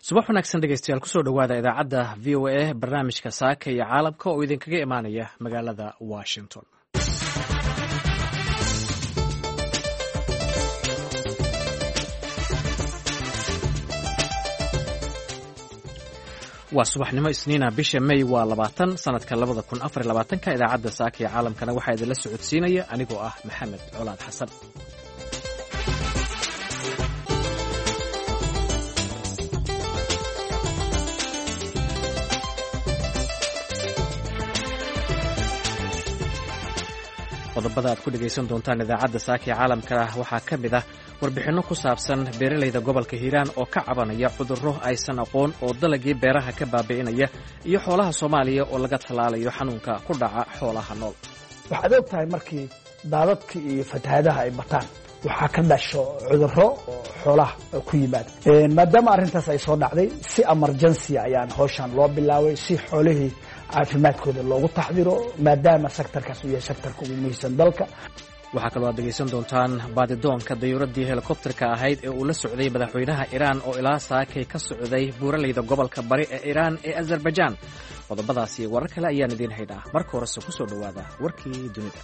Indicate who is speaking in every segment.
Speaker 1: subax wanaagsan dhegeystayaal kusoo dhowaada idaacadda v o a barnaamijka saaka iyo caalamka oo idinkaga imaanaya magaalada washington. waa subaxnimo isniina bisha may waa 20 sanadka 2024 idaacadda saaka iyo caalamkana waxaa idinla socodsiinaya anigoo ah maxamed colaad xasan. qodobada aad ku dhegaysan doontaan idaacadda saaka iyo caalamka waxaa ka mid ah warbixinno ku saabsan beeralayda gobolka hiiraan oo ka cabanaya cudurro aysan aqoon oo dalagii beeraha ka baabi'inaya iyo xoolaha soomaaliya oo laga tallaalayo xanuunka ku dhaca xoolaha nool.
Speaker 2: waxaad og tahay markii daadadka iyo fatahaadaha ay bataan waxaa ka dhasho cudurro oo xoolaha ku yimaada maadaama arrintaas ay soo dhacday si emergency ayaan hawshan loo bilaabay si xoolihii caafimaadkooda loogu taxdiro maadaama sektarkaas uu yahay sektarka ugu muhiimsan dalka.
Speaker 1: waxaa kaloo aad dhegaysan doontaan baadidoonka dayuuraddii helikobterka ahayd ee uu la socday madaxweynaha iiraan oo ilaa saakay ka socday buuralayda gobolka bari ee iiraan ee azarbajaan. qodobadaas iyo warar kale ayaan idiin haynaa. marka horese ku soo dhowaada warkii dunida.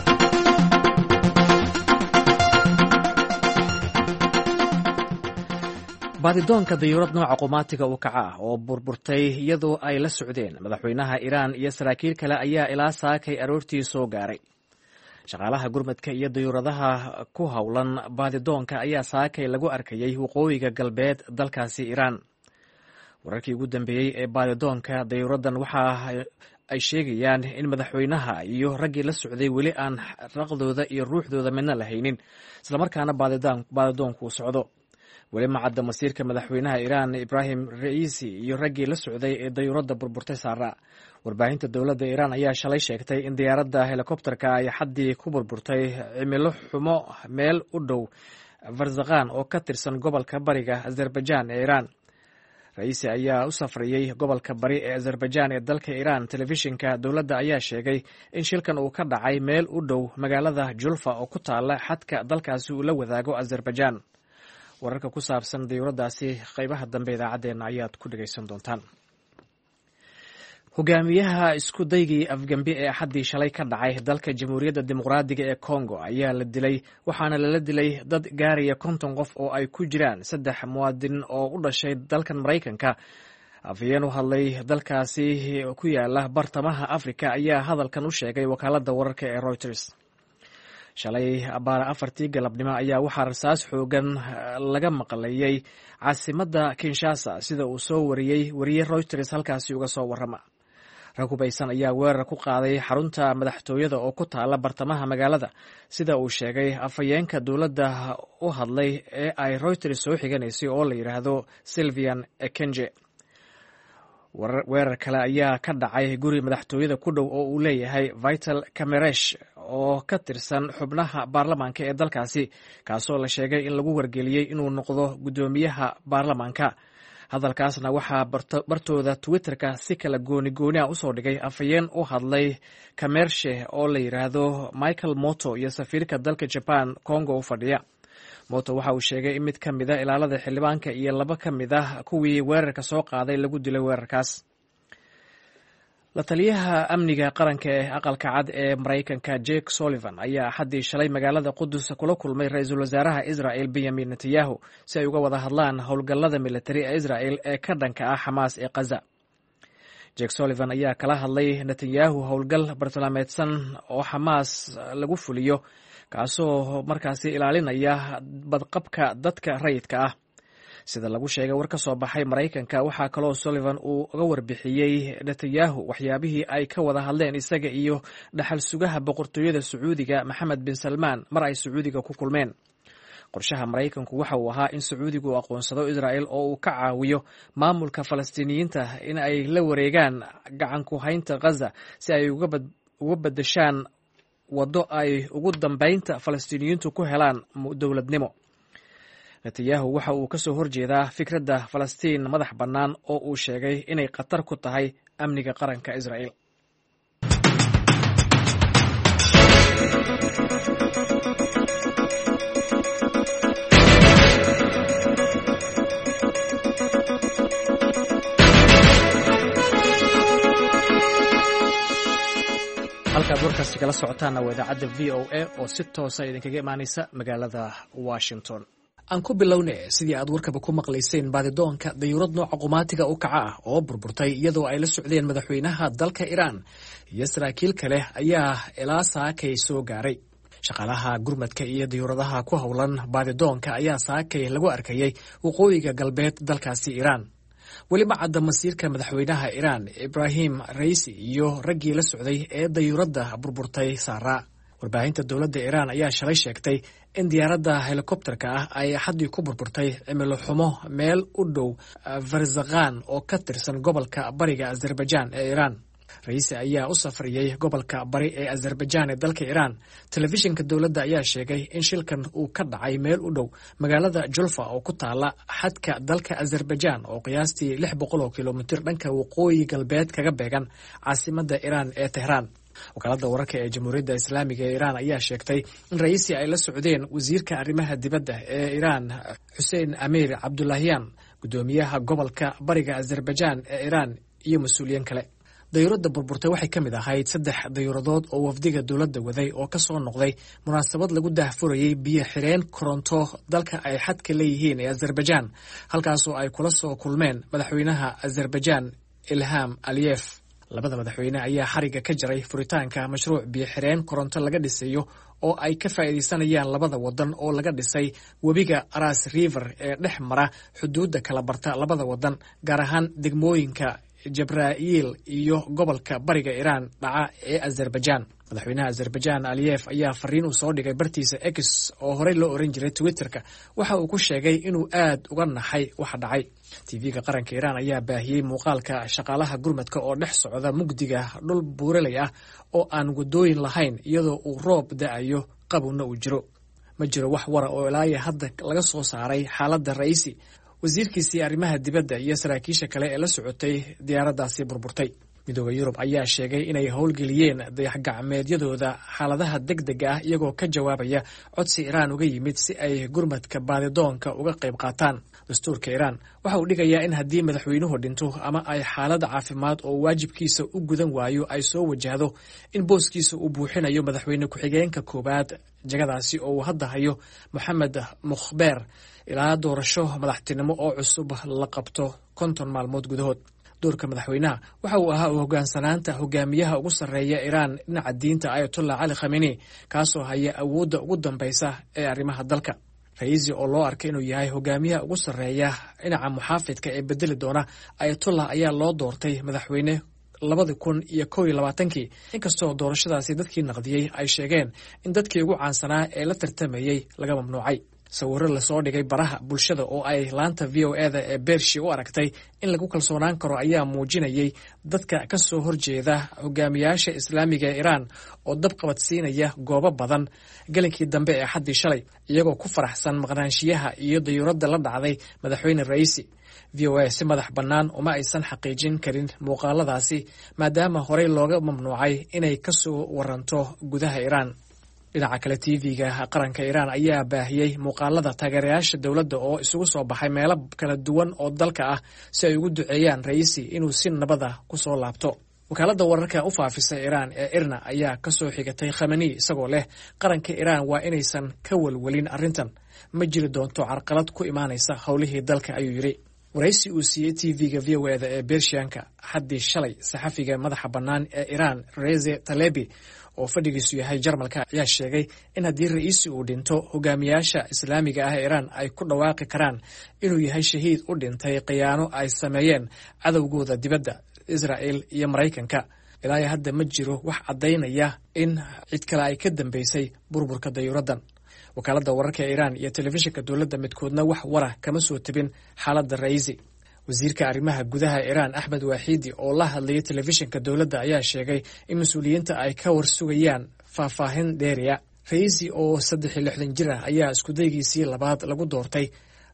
Speaker 1: baadidoonka dayuurad nooca qumaatiga u kaca ah oo burburtay iyadoo ay la socdeen madaxweynaha iiraan iyo saraakiil kale ayaa ilaa saakay aroortii soo gaaray. shaqaalaha gurmadka iyo dayuuradaha ku howlan baadidoonka ayaa saakay lagu arkayay waqooyiga galbeed dalkaasi iiraan. wararkii ugu dambeeyey ee baadidoonka dayuuraddan waxa ay sheegayaan in madaxweynaha iyo raggii la socday weli aan raqdooda iyo ruuxdooda midna la haynin islamarkaana baadidoonku u socdo. weli ma cadda masiirka madaxweynaha iiraan ibrahim ra'iisi iyo raggii la socday ee dayuuradda burburtay saara. warbaahinta dowladda iiraan ayaa shalay sheegtay in diyaaradda helikobterka ay xaddii ku burburtay cimilo xumo meel u dhow farzakhan oo ka tirsan gobolka bariga azarbajaan ee iiraan. ra'iisi ayaa u safrayey gobolka bari ee azarbajaan ee dalka iiraan. telefishinka dowladda ayaa sheegay in shilkan uu ka dhacay meel u dhow magaalada julfa oo ku taala xadka dalkaasi uu la wadaago azarbajaan. wararka ku saabsan dayuuraddaasi qaybaha dambe idaacaddeenna ayaad ku dhegaysan doontaan. hogaamiyaha isku daygii afgembi ee axaddii shalay ka dhacay dalka jamhuuriyadda dimuqraadiga ee congo ayaa la dilay waxaana lala dilay dad gaaraya 50 qof oo ay ku jiraan 3 muwaadin oo u dhashay dalkan maraykanka. afhayeen u hadlay dalkaasi ku yaala bartamaha afrika ayaa hadalkan u sheegay wakaaladda wararka ee reuters. shalay abaara 4 galabnimo ayaa waxaa rasaas xoogan laga maqlayay caasimadda kinshasa sida uu soo wariyey wariye reuters halkaasi uga soo warrama. rag hubaysan ayaa weerar ku qaaday xarunta madaxtooyada oo ku taala bartamaha magaalada sida uu sheegay afhayeenka dowladda u hadlay ee ay reuters soo xiganaysay oo la yidhaahdo sylvian ekenje. weerar kale ayaa ka dhacay guri madaxtooyada ku dhow oo uu leeyahay vital kameresh oo ka tirsan xubnaha baarlamaanka ee dalkaasi kaasoo la sheegay in lagu wargeliyey inuu noqdo guddoomiyaha baarlamaanka. hadalkaasna waxaa bartooda twitterka si kala gooni ah usoo dhigay afhayeen u hadlay kamershe oo la yidhaahdo michael moto iyo safiirka dalka jaban congo u fadhiya. moto waxa uu sheegay in mid ka mid a ilaalada xildhibaanka iyo 2 ka mid ah kuwii weerarka soo qaaday lagu dilay weerarkaas. la taliyaha amniga qaranka ee aqalka cad ee maraykanka jake sullivan ayaa axaddii shalay magaalada qudus kula kulmay ra-iisul wasaaraha israel benyamin netanyahu si ay uga wada hadlaan howlgallada militari ee israel ee ka dhanka ah xamaas ee khaza. jake sullivan ayaa kala hadlay netanyahu howlgal bartilmaameedsan oo xamaas lagu fuliyo kaasoo markaasi ilaalinaya badqabka dadka rayidka ah. sida lagu sheegay war ka soo baxay maraykanka waxaa kaloo sullivan uu uga warbixiyey netanyahu waxyaabihii ay ka wada hadleen isaga iyo dhaxal sugaha boqortooyada sacuudiga maxamed bin salmaan mar ay sacuudiga ku kulmeen. qorshaha maraykanku waxa uu ahaa in sacuudigu uu aqoonsado israel oo uu ka caawiyo maamulka falastiiniyiinta in ay la wareegaan gacan ku haynta khaza si ay uga badashaan waddo ay ugu dambaynta falastiiniyiintu ku helaan dowladnimo. netanyahu waxa uu ka soo horjeedaa fikradda falastiin madax bannaan oo uu sheegay inay khatar ku tahay amniga qaranka israel. halkaad warkaasi kala socotaanna waa idaacadda v o a oo si toosa idinkaga imaanaysa magaalada washington. aan ku bilowne sidii aad warkaba ku maqlayseen baadidoonka dayuurad nooca qumaatiga u kaca ah oo burburtay iyadoo ay la socdeen madaxweynaha dalka Iiraan iyo saraakiil kale ayaa ilaa saakay soo gaaray. shaqaalaha gurmadka iyo dayuuradaha ku howlan baadidoonka ayaa saakay lagu arkayay waqooyiga galbeed dalkaasi Iiraan. weli ma cadda masiirka madaxweynaha Iiraan Ibrahim Raisi iyo raggii la socday ee dayuuradda burburtay saaraa. warbaahinta dowladda Iiraan ayaa shalay sheegtay in diyaaradda helikobterka ah ay axaddii ku burburtay cimilo xumo meel u dhow Farzaqan oo ka tirsan gobolka bariga Azerbaijan ee Iiraan. Raisi ayaa u safriyey gobolka bari ee Azerbaijan ee dalka Iiraan. telefishinka dowladda ayaa sheegay in shilkan uu ka dhacay meel u dhow magaalada Julfa oo ku taala xadka dalka Azerbaijan oo qiyaastii 600 kilomitir dhanka waqooyi galbeed kaga beegan caasimadda Iiraan ee Tehran. wakaaladda wararka ee Jamhuuriyadda Islaamiga ee Iiraan ayaa sheegtay in Raisi ay la socdeen wasiirka arrimaha dibadda ee Iiraan Hussein Amir Abdullahian, gudoomiyaha gobolka bariga Azerbaijan ee Iiraan iyo mas'uuliyiin kale. dayuuradda burburtay waxay ka mid ahayd 3 dayuuradood oo wafdiga dowladda waday oo ka soo noqday munaasabad lagu daahfurayay biyo xireen koronto dalka ay xadka leeyihiin ee Azerbaijan, halkaasoo ay kula soo kulmeen madaxweynaha Azerbaijan Ilham Aliyev. labada madaxweyne ayaa xariga ka jaray furitaanka mashruuc biyo xireen koronto laga dhisayo oo ay ka faa'iideysanayaan labada wadan oo laga dhisay webiga Aras River ee dhex mara xuduudda kala barta labada wadan, gaar ahaan degmooyinka Jabra'il iyo gobolka bariga Iiraan dhaca ee Azerbaijan. madaxweynaha Azerbaijan Aliyev ayaa fariin u soo dhigay bartiisa X oo horey loo oran jiray Twitterka. waxa uu ku sheegay inuu aad uga naxay waxa dhacay. TV-ga qaranka Iiraan ayaa baahiyey muuqaalka shaqaalaha gurmadka oo dhex socda mugdiga dhul buuraley ah oo aan wadooyin lahayn iyadoo uu roob da'ayo qabowna uu jiro. ma jiro wax wara oo ilaa hadda laga soo saaray xaaladda Raisi, wasiirkiisii arrimaha dibadda iyo saraakiisha kale ee la socotay diyaaraddaasi burburtay. midooda Yurub ayaa sheegay inay howlgeliyeen dayax-gacmeedyadooda xaaladaha degdega ah iyagoo ka jawaabaya codsi Iiraan uga yimid si ay gurmadka baadidoonka uga qayb qaataan. dastuurka Iiraan waxa uu dhigayaa in haddii madaxweynuhu dhinto ama ay xaalad caafimaad oo waajibkiisa u gudan waayo ay soo wajahdo, in booskiisa uu buuxinayo madaxweyne ku-xigeenka koowaad jagadaasi oo uu hadda hayo Mohamed Mukhber ilaa doorasho madaxtinimo oo cusub la qabto 50 maalmood gudahood. doorka madaxweynaha waxa uu ahaa hoggaansanaanta hogaamiyaha ugu sarreeya Iiraan dhinaca diinta Ayatollah Ali Khamenei, kaasoo haya awoodda ugu dambaysa ee arrimaha dalka. Raisi oo loo arkay inuu yahay hogaamiyaha ugu sarreeya dhinaca muxaafidka ee bedeli doona Ayatollah ayaa loo doortay madaxweyne 2021, inkastoo doorashadaasi dadkii naqdiyey ay sheegeen in dadkii ugu caansanaa ee la tartamayey laga mamnuucay. sawirro lasoo dhigay baraha bulshada oo ay laanta VOA-da ee Beershi u aragtay in lagu kalsoonaan karo ayaa muujinayay dadka ka soo horjeeda hogaamiyaasha Islaamiga ee Iiraan oo dab qabadsiinaya goobo badan galinkii dambe ee xaddii shalay, iyagoo ku faraxsan maqnaanshiyaha iyo dayuuradda la dhacday madaxweyne Raisi. VOA si madax bannaan uma aysan xaqiijin karin muuqaaladaasi maadaama horey looga mamnuucay inay ka soo waranto gudaha Iiraan. dhinaca kale TV-ga qaranka Iiraan ayaa baahiyey muuqaalada taageerayaasha dowladda oo isugu soo baxay meelo kala duwan oo dalka ah si ay ugu duceeyaan Raisi inuu si nabada ku soo laabto. wakaaladda wararka u faafisay Iiraan ee IRNA ayaa ka soo xigatay Khamenei isagoo leh qaranka Iiraan waa inaysan ka walwalin arrintan, ma jiri doonto carqalad ku imaanaysa howlihii dalka, ayuu yidhi. waraysi uu siiyey TV-ga VOA-da ee Beershiyanka xaddii shalay, saxafiga madaxa bannaan ee Iiraan Reza Talebi oo fadhigiisu yahay Jarmalka ayaa sheegay in haddii Raisi uu dhinto, hogaamiyaasha Islaamiga ah ee Iiraan ay ku dhawaaqi karaan inuu yahay shahiid u dhintay khiyaano ay sameeyeen cadowgooda dibadda Israel iyo Maraykanka. ilaa hadda ma jiro wax caddaynaya in cid kale ay ka dambeysay burburka dayuuraddan. wakaaladda wararka ee Iiraan iyo telefishinka dowladda midkoodna wax wara kama soo tabin xaaladda Raisi. wasiirka arrimaha gudaha Iiraan Axmed Waaxidi oo la hadlayay telefishinka dowladda ayaa sheegay in mas-uuliyiinta ay ka warsugayaan faahfaahin dheeriya. Raisi oo 63 jir ah ayaa iskudaygiisii labaad lagu doortay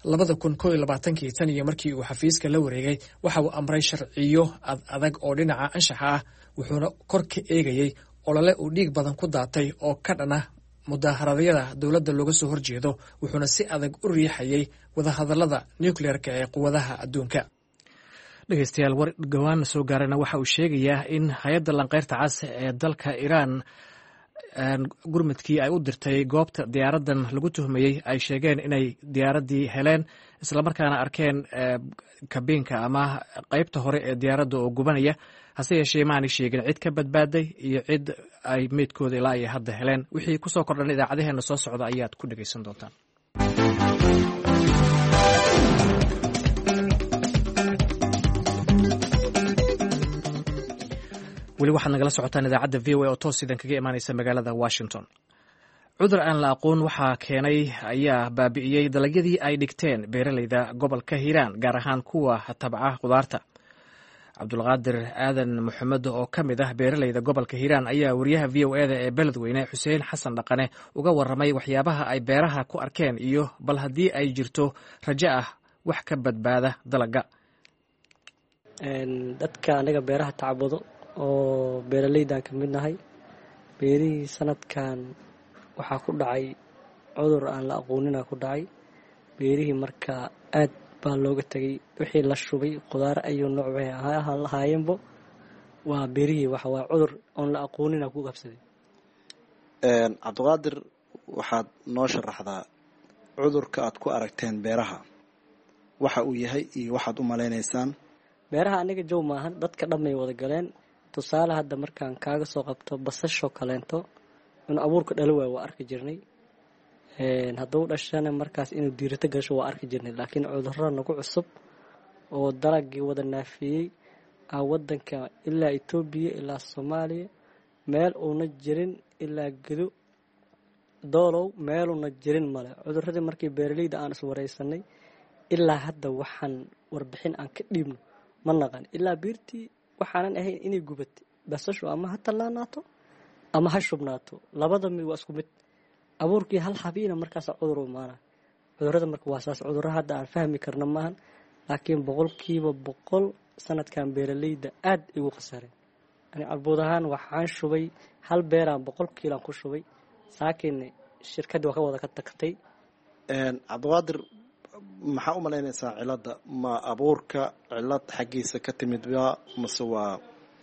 Speaker 1: 2021 tan iyo markii uu xafiiska la wareegay. waxa uu amray sharciyo adag oo dhinaca anshaxa ah, wuxuuna kor ka eegayay olole uu dhiig badan ku daatay oo ka dhana mudaaharaadyada dowladda looga soo horjeedo, wuxuuna si adag u riixayay wadahadallada nuclearka ee quwadaha adduunka. dhegeystayaal war dhowaan soo gaarana waxa uu sheegayaa in hay-adda lanqeyrta cas ee dalka Iiraan gurmadkii ay u dirtay goobta diyaaradan lagu tuhmayey ay sheegeen inay diyaaraddii heleen islamarkaana arkeen kabiinka ama qaybta hore ee diyaaradda oo gubanaya hase yeeshee maanay sheegin cid ka badbaaday iyo cid ay meydkooda ilaa ay hadda heleen wixii kusoo kordhan idaacadaheena soo socda ayaad ku dhegeysan doontaan. weli waxaad nagala socotaan idaacadda VOA oo toos idan kaga imaaneysa magaalada Washington. cudur aan la aqoon waxaa keenay ayaa baabi'iyey dalagyadii ay dhigteen beeraleyda gobolka Hiiraan gaar ahaan kuwa tabca khudaarta. Cabdulqaadir Aadan Maxamed oo ka mid ah beeraleyda gobolka Hiiraan ayaa wariyaha VOA-da ee Beledweyne Xuseen Xasan Dhaqane uga warramay waxyaabaha ay beeraha ku arkeen iyo bal haddii ay jirto rajo ah wax ka badbaada dalagga.
Speaker 3: dadka anaga beeraha tacbado oo beeraleydan ka mid nahay beerihii sanadkan waxaa ku dhacay cudur aan la aqoonina ku dhacay beerihii marka aad baa looga tagay wixii la shubay khudaar ayuu nooc lahaayeenbo waa beerihii waxa waa cudur aan la aqoonina ku qabsaday.
Speaker 4: Cabdulqaadir waxaad noo sharaxdaa cudurka aad ku aragteen beeraha waxa uu yahay iyo waxaad u maleynaysaan.
Speaker 3: beeraha aniga jow maahan dadka dhamay wada galeen tusaale hadda markaan kaaga soo qabto basasho kaleento in abuurka dhalo waa arki jirnay hadduu dhashana markaas inuu diirata gasho waa arki jirnay laakiin cudurro nagu cusub oo dalagii wada naafiyey wadanka ilaa Itoobiya ilaa Soomaaliya meel uuna jirin ilaa Gedo doolow meel uuna jirin male cudurradii markii beeraleyda aan is wareysanay ilaa hadda waxaan warbixin aan ka dhiibno ma naqan ilaa beertii waxaanan ahayn inay gubatay basasho ama ha tallaanaato ama ha shubnaato labada mid waa isku mid abuurkii hal xabiina markaas cudur u imaana cudurrada marka waa saas cudurro hadda aan fahmi karno maahan laakiin 100% sanadkan beeraleyda aad igu khasareen ani albood ahaan waxaan shubay hal beeraan 100 kiilo ku shubay saakiin shirkadu waa ka wada ka tagtay.
Speaker 4: Cabdulqaadir maxaa u malaynaysaa cilada ma abuurka cilad xaqiisa ka timid mase waa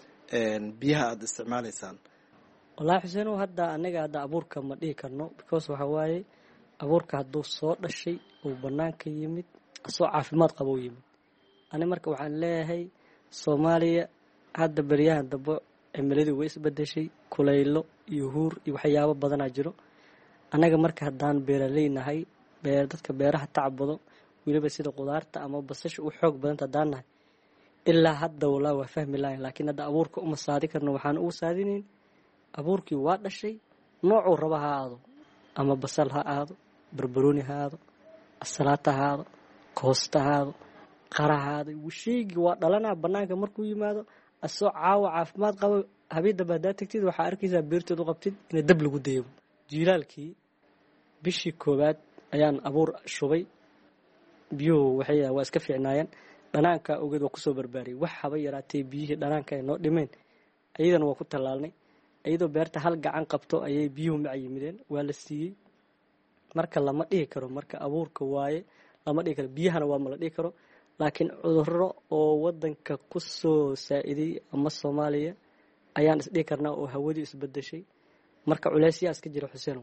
Speaker 4: biyaha aad isticmaalaysaan?
Speaker 3: wallaahi Xuseen hadda anaga hadda abuurka ma dhihi karno because waxa waaye abuurka hadduu soo dhashay oo banaanka yimid soo caafimaad qabo yimid ani marka waxaan leeyahay Soomaaliya hadda bariyahan dabo cimiladu way isbedeshay kulaylo iyo huur iyo waxyaabo badan jiro anaga marka haddaan beeraleynahay dadka beeraha tacbado waliba sida khudaarta ama basasha u xoog badan tadaanahay ilaa hadda walaa waa fahmi lahayn laakiin hadda abuurka uma saadi karno waxaan ugu saadinayn abuurkii waa dhashay noocuu raba ha aado ama basal ha aado barbarooni ha aado asalaata ha aado koosta ha aado qara ha aado wishaygi waa dhalanaa banaanka markuu yimaado asoo caawa caafimaad qabo habida baada tagtid waxaa arkaysaa beertoodu qabtid in dab lagu dayo jiilaalkii bishii koobaad ayaan abuur shubay biyuhu waxay waa iska fiicnaayeen dhanaanka ogeed waa ku soo barbaariyay wax haba yaraatay biyihii dhanaanka ay noo dhimeen ayadana waa ku talaalnay ayadoo beerta hal gacan qabto ayay biyuhu macayimideen waa la siiyey marka lama dhihi karo marka abuurka waaye lama dhihi karo biyahana waa ma la dhihi karo laakiin cudurro oo wadanka ku soo saa'iday ama Soomaaliya ayaan is dhihi karnaa oo hawadii isbedeshay marka culeysyaa iska jira Xuseen.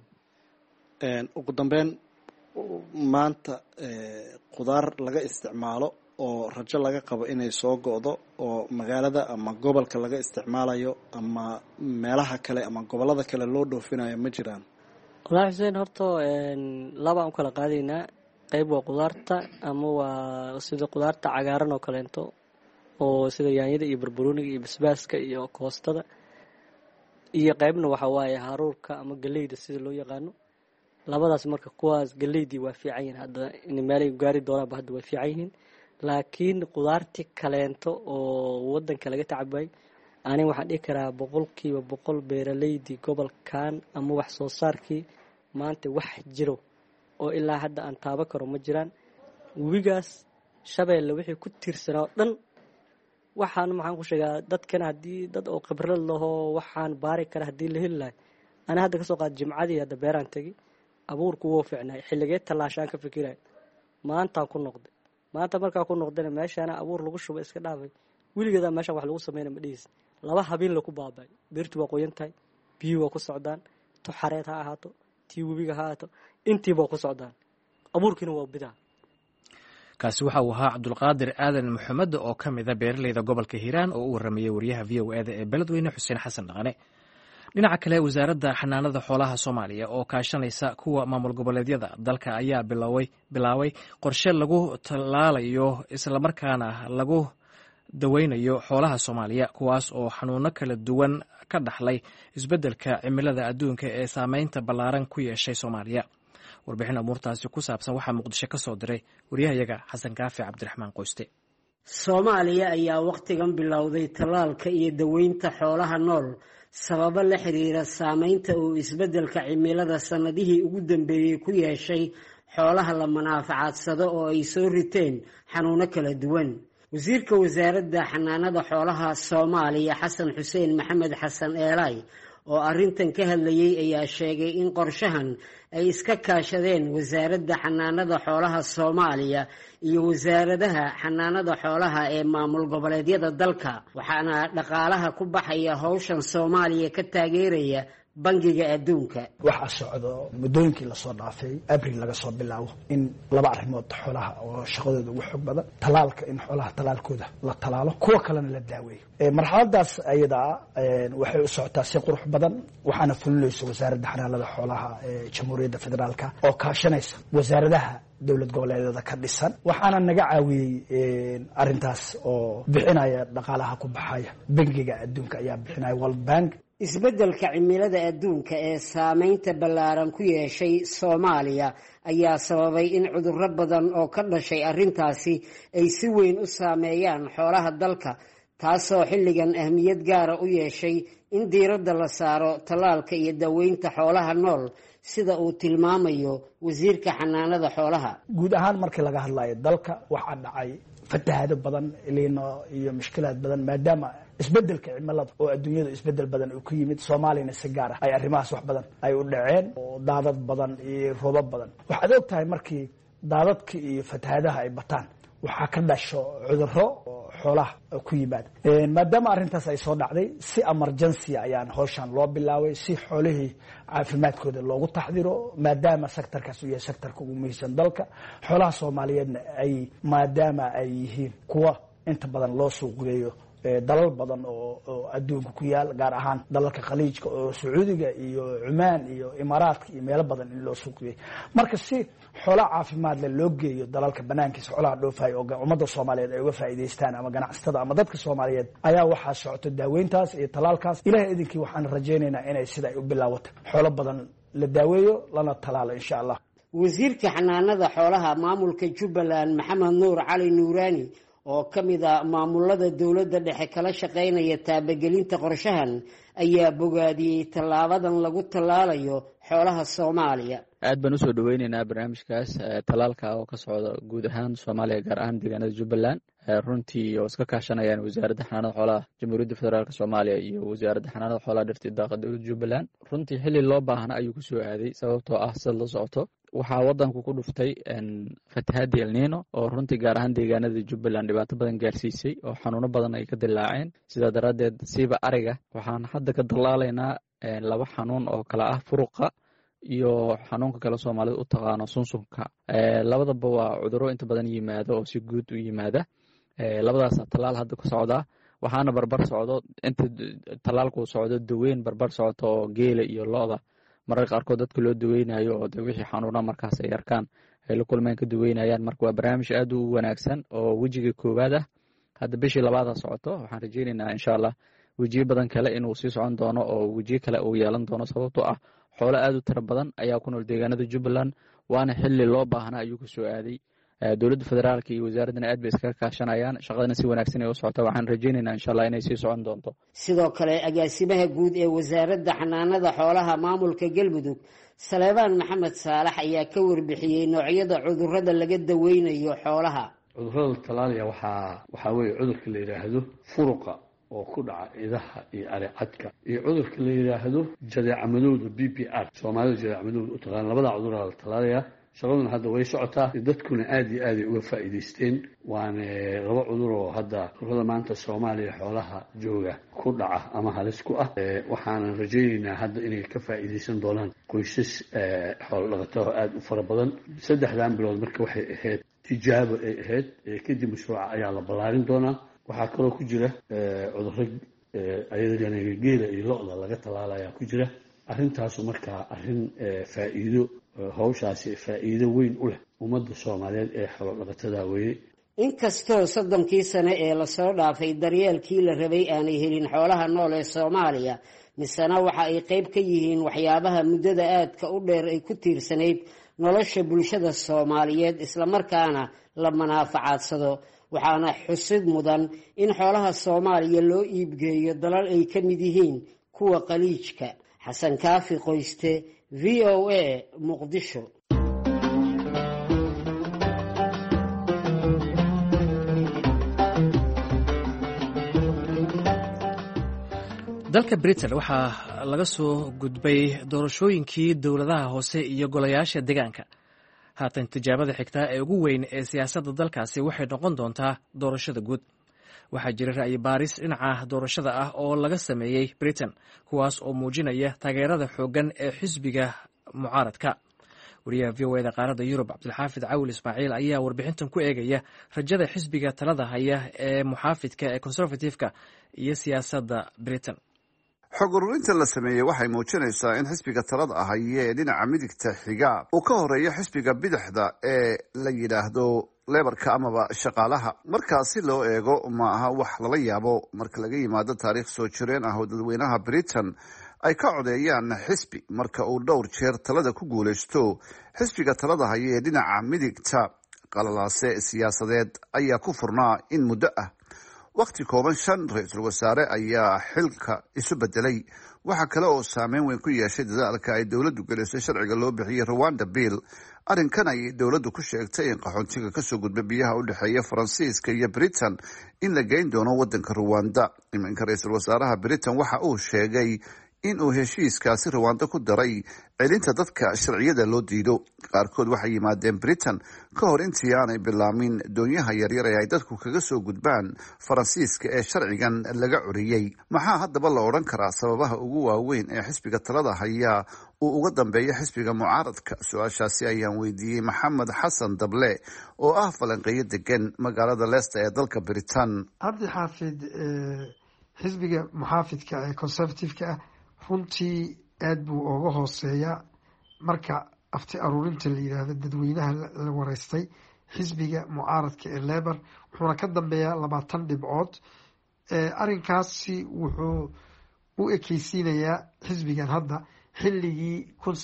Speaker 4: ugu dambeyn maanta khudaar laga isticmaalo oo rajo laga qabo inay soo go'do oo magaalada ama gobolka laga isticmaalayo ama meelaha kale ama gobolada kale loo dhoofinayo ma jiraan?
Speaker 3: wallaahi Xuseen horta laba aan kala qaadaynaa qayb waa khudaarta ama waa sida khudaarta cagaaran oo kaleento oo sida yaanyada iyo barbarooniga iyo basbaaska iyo koostada iyo qaybna waxa waaye haruurka ama galeyda sida loo yaqaano labadaas marka kuwaas galeydii waa fiican yihiin hadda in meelay gaari doonaan hadda way fiican yihiin laakiin khudaarti kaleento oo wadanka laga tacbay ani waxaan dhihi karaa 100% beeraleydii gobolkan ama wax soo saarkii maanta wax jiro oo ilaa hadda aan taaba karo ma jiraan webigaas Shabeelle wixii ku tiirsanaa dhan waxaan maxaan ku sheegaa dadkan hadii dad oo khibrad leh waxaan baari kara hadii la heli lahay ana hadda ka soo qaad jimcadii hadda beeraan tagay abuurku wuu fiicnaa xilligeed talaashaan ka fikiray maanta ku noqday maanta markaa ku noqdana meeshaana abuur lagu shuba iska dhaafay weligeedaa meeshaan wax lagu sameyna ma dhihis 2 habeen laku baabay beertu waa qoyan tahay biyo waa ku socdaan to xareed ha ahaato tii webiga ha ahaato intiiba ku socdaan abuurkiina waa bidaa.
Speaker 1: kaasi waxa uu ahaa cabdulqaadir aadan maxamed oo ka mid a beeraleyda gobolka hiiraan oo u waramayay wariyaha V.O.A ee beledweyne xuseen xasan dhaqane. dhinaca kale wasaaradda xanaanada xoolaha Soomaaliya oo kaashanaysa kuwa maamul goboleedyada dalka ayaa bilaaway qorshe lagu tallaalayo isla markaana lagu daweynayo xoolaha Soomaaliya kuwaas oo xanuuno kala duwan ka dhaxlay isbeddelka cimilada adduunka ee saameynta ballaaran ku yeeshay Soomaaliya. warbixin amuurtaasi ku saabsan waxaa Muqdisho ka soo diray wariyahayaga Xasan Kaafi Cabdiraxmaan Qoyste.
Speaker 5: Soomaaliya ayaa waqtigan bilowday tallaalka iyo daweynta xoolaha nool sababo la xiriira saameynta uu isbeddelka cimilada sanadihii ugu dambeeyay ku yeeshay xoolaha la manaafacadsado oo ay soo riteen xanuuno kala duwan. wasiirka wasaaradda xanaanada xoolaha Soomaaliya Xasan Xuseen Maxamed Xasan Eelay oo arrintan ka hadlayay ayaa sheegay in qorshahan ay iska kaashadeen wasaaradda xanaanada xoolaha Soomaaliya iyo wasaaradaha xanaanada xoolaha ee maamul goboleedyada dalka waxaana dhaqaalaha ku baxaya hawshan Soomaaliya ka taageeraya bangiga adduunka.
Speaker 2: waxa socdo muddooyinkii la soo dhaafay Abriil laga soo bilaabo in 2 arrimood xoolaha oo shaqadooda ugu xog badan talaalka in xoolaha talaalkooda la talaalo kuwa kalena la daaweeyo. marxaladaas ayada waxay u socotaa si qurux badan waxaana fulinaysa wasaaradda xanaanada xoolaha ee Jamhuuriyadda Federaalka oo kaashanaysa wasaaradaha dawlad goboleedyada ka dhisan waxaana naga caawiyay arintaas oo bixinaya dhaqaalaha ku baxaya bangiga adduunka ayaa bixinaya World Bank.
Speaker 5: isbeddelka cimilada adduunka ee saameynta ballaaran ku yeeshay Soomaaliya ayaa sababay in cudurro badan oo ka dhashay arrintaasi ay si weyn u saameeyaan xoolaha dalka taasoo xilligan ahmiyad gaara u yeeshay in diiradda la saaro tallaalka iyo daweynta xoolaha nool sida uu tilmaamayo wasiirka xanaanada xoolaha.
Speaker 2: guud ahaan markii laga hadlayo dalka waxaa dhacay fatahaado badan ilino iyo mushkilaad badan maadaama isbeddelka cimilada oo adduunyada isbeddel badan uu ku yimid Soomaaliyana si gaar ah ay arrimahaas wax badan ay u dhaceen oo daadad badan iyo roobab badan. waxaad og tahay markii daadadka iyo fatahaadaha ay bataan waxaa ka dhasho cudurro xoolaha ku yimaada. maadaama arrintaas ay soo dhacday si emergency ayaan hawshan loo bilaaway si xoolihii caafimaadkooda loogu taxdiro maadaama sektorkaas uu yahay sektorka ugu muhiimsan dalka xoolaha Soomaaliyeedna ay maadaama ay yihiin kuwa inta badan loo suuq geeyo dalal badan oo adduunka ku yaal gaar ahaan dalalka khaliijka oo Sacuudiga iyo Cumaan iyo Imaaraadka iyo meelo badan in loo suuqiyay. marka si xoolaha caafimaad leh loo geeyo dalalka banaankiisa xoolaha dhoofay oo ummadda Soomaaliyeed ay uga faa'iideystaan ama ganacsatada ama dadka Soomaaliyeed ayaa waxaa socota daaweyntaas iyo talaalkaas. ilaahay idinkii waxaan rajaynaynaa inay sida ay u bilaawato xoolo badan la daaweeyo lana talaalo insha Allah.
Speaker 5: wasiirka xanaanada xoolaha maamulka Jubbaland Maxamed Nuur Cali Nuuraani oo ka mid ah maamulada dawladda dhexe kala shaqeynaya taabagelinta qorshahan ayaa bogaadiyay tallaabadan lagu tallaalayo xoolaha Soomaaliya.
Speaker 6: aad baan u soo dhaweynaynaa barnaamijkaas talaalka oo ka socda guud ahaan Soomaaliya gaar ahaan deegaanada Jubbaland runtii oo iska kaashanayaan wasaaradda xanaanada xoolaha Jamhuuriyadda Federaalka Soomaaliya iyo wasaaradda xanaanada xoolaha dhirta daaqa dawladda Jubbaland. runtii xilli loo baahan ayuu ku soo aaday sababtoo ah sida la socoto waxaa wadanku ku dhuftay fatahaadii El Niino oo runtii gaar ahaan deegaanada Jubbaland dhibaato badan gaarsiisay oo xanuuno badan ay ka dilaaceen. sidaa daraaddeed siiba ariga waxaan hadda ka dallaalaynaa 2 xanuun oo kala ah furuqa iyo xanuunka kale Soomaalida u taqaano sunsunka. labadaba waa cudurro inta badan yimaado oo si guud u yimaada. labadaas talaal hadda ku socda waxaana barbar socdo inta talaalku socdo daweyn barbar socoto oo geela iyo lo'da mararka qaarkood dadka loo daweynayo oo wixii xanuuna markaas ay arkaan ay la kulmeen ka daweynayaan. marka waa barnaamij aad u wanaagsan oo wejiga koowaad ah hadda bishii 2aad socoto. waxaan rajaynaynaa insha Allah wejiyo badan kale inuu sii socon doono oo wejiyo kale uu yeelan doono sababtoo ah xoolo aad u tiro badan ayaa ku nool deegaanada Jubbaland waana xilli loo baahnaa ayuu ku soo aaday. dawladda federaalka iyo wasaaradana aad bay iska kaashanayaan shaqadana si wanaagsan ay u socoto. waxaan rajaynaynaa insha Allah inay sii socon doonto.
Speaker 5: sidoo kale agaasimaha guud ee wasaaradda xanaanada xoolaha maamulka Galmudug Saleebaan Maxamed Saalax ayaa ka warbixiyay noocyada cudurrada laga daweynayo xoolaha.
Speaker 7: cudurrada talaaliya waxaa weeye cudurka la yiraahdo furuqa oo ku dhaca idaha iyo aricadka iyo cudurka la yiraahdo jadeeca madowda BPR Soomaalida jadeeca madowda u taqaan. labada cudur la talaaliya shaqaduna hadda way socotaa, dadkuna aad iyo aaday uga faa'iidaysteen. waana 2 cudur oo hadda cudurrada maanta Soomaaliya xoolaha jooga ku dhaca ama halis ku ah. waxaanan rajaynaynaa hadda inay ka faa'iidaysan doonaan qoysas xoolo dhaqato aad u fara badan. 3 bilood marka waxay ahayd tijaabo ay ahayd, kadib mashruuca ayaa la ballaarin doonaa. waxaa kaloo ku jira cudurro ayadana geela iyo lo'da laga tallaalaya ku jira. arrintaasu markaa arrin faa'iido, hawshaasi faa'iido weyn u leh ummadda Soomaaliyeed ee xoolo dhaqatada weeye.
Speaker 5: inkastoo 30 sano ee lasoo dhaafay daryeelkii la rabay aanay helin xoolaha nool ee Soomaaliya, misena waxa ay qayb ka yihiin waxyaabaha muddada aadka u dheer ay ku tiirsanayd nolosha bulshada Soomaaliyeed, isla markaana la manaafacadsado. waxaana xusid mudan in xoolaha Soomaaliya loo iibgeeyo dalal ay ka mid yihiin kuwa qaliijka. xasan kaafi qoyste, VOA, Muqdisho.
Speaker 1: dalka Britain waxaa laga soo gudbay doorashooyinkii dowladaha hoose iyo golayaasha deegaanka. haatan tijaabada xigtaa ee ugu weyn ee siyaasadda dalkaasi waxay noqon doontaa doorashada guud. waxaa jira ra'yi baaris dhinaca doorashada ah oo laga sameeyey Britain, kuwaas oo muujinaya taageerada xooggan ee xisbiga mucaaradka. wariyaha VOA qaaradda Yurub Cabdilxaafid Cawil Ismaaciil ayaa warbixintan ku eegaya rajada xisbiga talada haya ee muxaafidka ee Conservative-ka iyo siyaasadda Britain.
Speaker 8: xog ururinta la sameeyey waxay muujinaysaa in xisbiga talada ahaye ee dhinaca midigta xiga uu ka horeeyo xisbiga bidixda ee la yidhaahdo lebarka amaba shaqaalaha. markaasi loo eego ma aha wax lala yaabo marka laga yimaado taariikh soo jireen ah oo dadweynaha Britain ay ka codeeyaan xisbi marka uu dhowr jeer talada ku guulaysto. xisbiga talada haya ee dhinaca midigta qalalaase siyaasadeed ayaa ku furnaa in muddo ah. waqti kooban 5 ra-iisul wasaare ayaa xilka isu bedelay. waxaa kale oo saameyn weyn ku yeeshay dadaalka ay dowladdu gelisay sharciga loo bixiyey Rwanda Bill. arrinkan ay dowladdu ku sheegtay in qaxoontiga kasoo gudba biyaha u dhexeeya Faransiiska iyo Britain in la geyn doono waddanka Rwanda. iminka ra-iisul wasaaraha Britain waxa uu sheegay in uu heshiiskaasi Rwanda ku daray celinta dadka sharciyada loo diido. qaarkood waxay yimaadeen Britain ka hor intii aanay bilaamin doonyaha yaryar ee ay dadku kaga soo gudbaan Faransiiska ee sharcigan laga curiyey. maxaa haddaba la odhan karaa sababaha ugu waaweyn ee xisbiga talada haya uu uga dambeeya xisbiga mucaaradka? su-aashaasi ayaan weydiiyey Maxamed Xasan Dable oo ah falanqeeyo degan magaalada Leicester ee dalka Britain.
Speaker 9: cabdi xaafid, xisbiga muxaafidka ee Conservative-ka runtii aad buu uga hooseeyaa marka afti aruurinta la yidhaahdo dadweynaha la wareystay. xisbiga mucaaradka ee Labour wuxuuna ka dambeeyaa 20 dhibcood. arrinkaasi wuxuu u ekeysiinayaa xisbigan hadda xilligii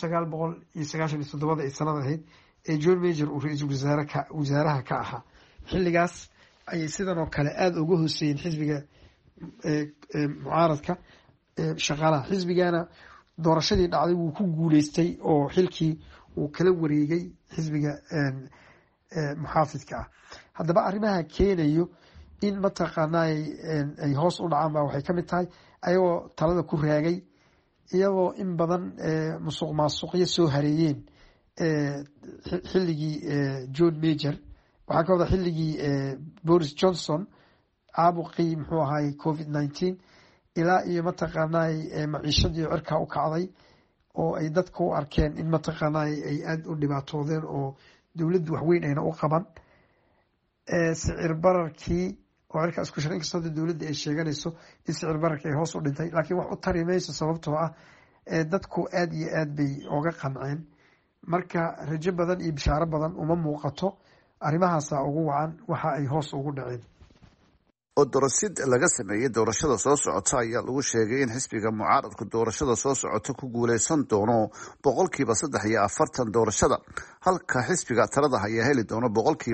Speaker 9: 1997 ay sanad ahayd ee John Major uu ra-iisul wasaaraha ka ahaa. xilligaas ayay sidan oo kale aada uga hooseeyeen xisbiga mucaaradka shaqaalaha. xisbigana doorashadii dhacday wuu ku guuleystay oo xilkii uu kala wareegay xisbiga muxaafidka ah. haddaba arrimaha keenayo in mataqaanaa ay hoos u dhacaan baa waxay ka mid tahay ayagoo talada ku raagay, iyagoo in badan musuq maasuqyo soo hareeyeen xilligii John Major. waxaa ka wada xilligii Boris Johnson caabuqii muxuu ahaay COVID-19 ilaa iyo mataqaanaa maciishadii cirkaa u kacday oo ay dadka u arkeen in mataqaanaa ay aada u dhibaatoodeen oo dowladdu waxweyn ayna u qaban. sicir bararkii oo cirkaa isku shir inkastoo dowladda ay sheeganayso in sicir bararkii ay hoos u dhintay, laakiin wax u tari mayso sababtoo ah dadku aada iyo aad bay oga qanceen. marka rajo badan iyo bishaaro badan uma muuqato. arrimahaasa ugu wacan waxa ay hoos ugu dhaceen.
Speaker 8: oo dorosid laga sameeyey doorashada soo socota ayaa lagu sheegay in xisbiga mucaaradku doorashada soo socota ku guuleysan doono 43% doorashada, halka xisbiga talada haya heli doono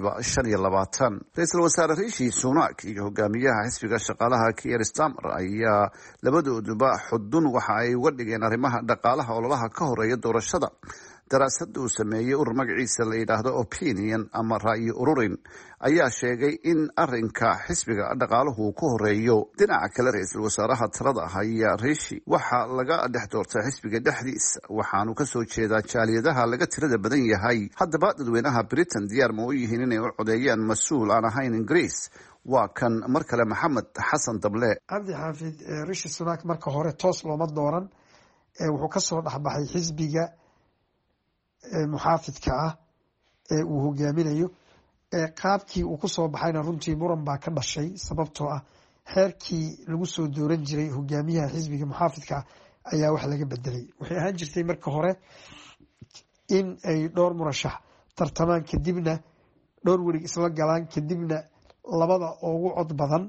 Speaker 8: 25%. ra-iisul wasaare Rishi Sunak iyo hogaamiyaha xisbiga shaqaalaha Keir Starmer ayaa labadooduba xudun waxa ay uga dhigeen arrimaha dhaqaalaha ololaha ka horeeya doorashada. daraasad uu sameeyey urur magaciisa la yidhaahdo opinion ama ra'yi ururin ayaa sheegay in arinka xisbiga dhaqaaluhu ku horeeyo. dhinaca kale ra-iisul wasaaraha talada haya rishi waxaa laga dhex doortay xisbiga dhexdiisa, waxaanu kasoo jeedaa jaaliyadaha laga tirada badan yahay. haddaba dadweynaha britain diyaar ma u yihiin inay u codeeyaan mas-uul aan ahayn ingiriis? waa kan mar kale maxamed xasan dable.
Speaker 9: cabdi xaafid, rishi sunak marka hore toos looma dooran, wuxuu kasoo dhexbaxay xisbiga muxaafidka ah ee uu hogaaminayo. qaabkii uu kusoo baxayna runtii muran baa ka dhashay, sababtoo ah xeerkii lagu soo dooran jiray hogaamiyaha xisbiga muxaafidka ayaa wax laga bedelay. waxay ahaan jirtay marka hore in ay dhowr murashax tartamaan, kadibna dhowr werig isla galaan, kadibna labada ugu cod badan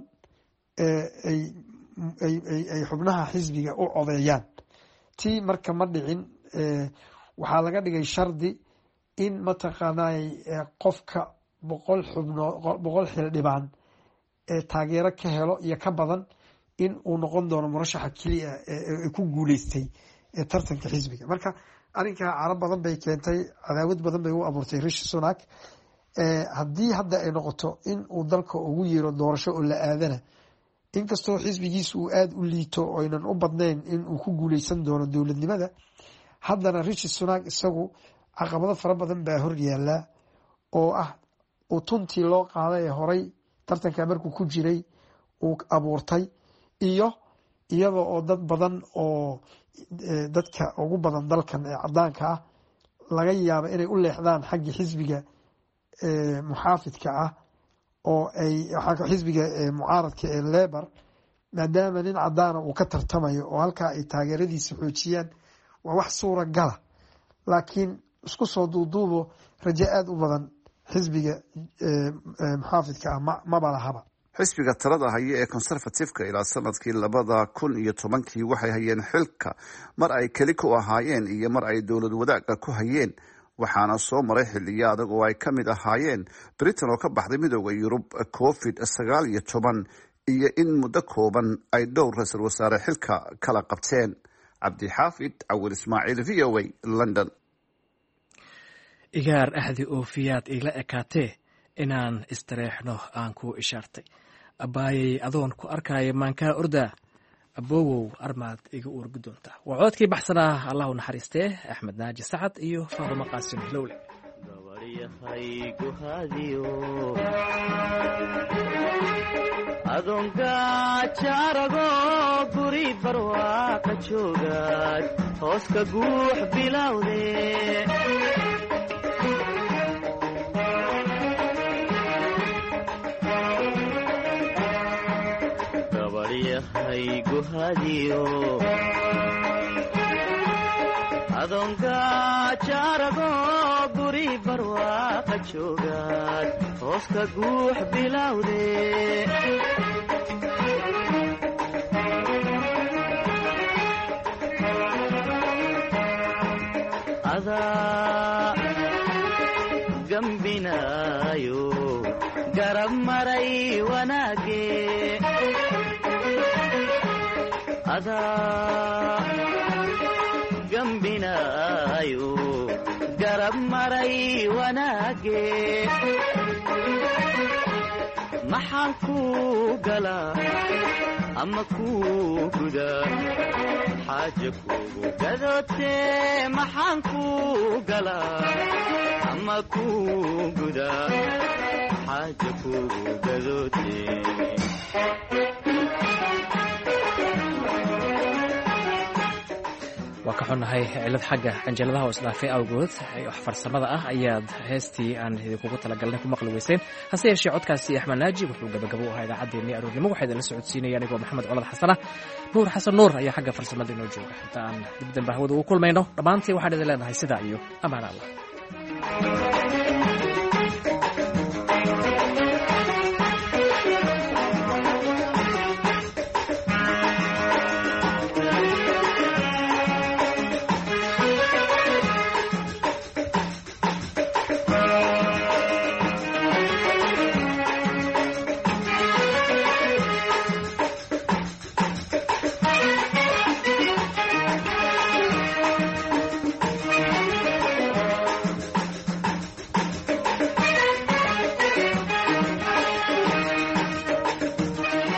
Speaker 9: ay xubnaha xisbiga u codeeyaan. tii marka ma dhicin. waxaa laga dhigay shardi in mataqaanay qofka 100 xildhibaan taageero ka helo iyo ka badan in uu noqon doono murashaxa keliya ee ku guuleystay tartanka xisbiga. marka arrinkaa carab badan bay keentay, cadaawad badan bay u abuurtay rishi sunak. haddii hadda ay noqoto in uu dalka ugu yeero doorasho oo la aadana, inkastoo xisbigiisa uu aada u liito oynan u badnayn in uu ku guuleysan doono dowladnimada, haddana rishi sunak isagu caqabado fara badan baa hor yaala oo ah uu tuntii loo qaaday ee horay tartanka markuu ku jiray uu abuurtay, iyo iyada oo dad badan oo dadka ugu badan dalkan ee cadaanka ah laga yaabo inay u leexdaan xagga xisbiga muxaafidka ah oo ay xisbiga mucaaradka ee Labour, maadaama nin cadaana uu ka tartamayo oo halkaa ay taageeradiisa xoojiyaan. waa wax suuragala, laakiin isku soo duuduubo rajo aada u badan xisbiga muxaafidka ah maba lahaba.
Speaker 8: xisbiga talada haya ee conservative-ka ilaa sanadkii 2010 waxay hayeen xilka mar ay keli ku ahaayeen iyo mar ay dowlad wadaaga ku hayeen, waxaana soo maray xilliyo adag oo ay ka mid ahaayeen britain oo ka baxday midooda yurub, covid-19 iyo in muddo kooban ay dhowr ra-iisul wasaare xilka kala qabteen. cabdixaafid cawil ismaaciil, v o a, london.
Speaker 1: igaar axdi oofiyaad iila ekaatee inaan istareexno aan ku ishaartay. abbaayay adoon ku arkaayo maankaa ordaa, aboowow armaad iga uurgi doontaa. waa coodkii baxsanaa allahu naxariistee axmed naaji sacad iyo faadumo qaasim hilowle.
Speaker 10: adoonka jaarago guri barwaaqa joogaad hooska guux bilowde gabaryahay guhadiyo adoonka jaarago guri barwaaqa joogaad hooska guux bilowde adaa gambinaayo garab maray wanaage adaa gambinaayo garab maray wanaage maxaan ku galaa ama ku gudaa xaaja kugu gadootee maxaan ku galaa ama ku gudaa xaaja kugu gadootee
Speaker 1: waa ka xunnahay cilad xagga canjaladaha oo isdhaafay awgood wax farsamada ah ayaad heestii aan idinkugu talagalnay ku maqli weyseen. hase yeeshee codkaasi axmed naaji wuxuu gabagabo u ahaa idaacaddeenii aroornimo. waxaa idinla socodsiinaya anigoo maxamed colad xasan ah. nuur xasan nuur ayaa xagga farsamada inoo jooga. inta aan dib dambe hawada ugu kulmayno dhammaantii waxaan idin leenahay sidaa iyo ammaan allah.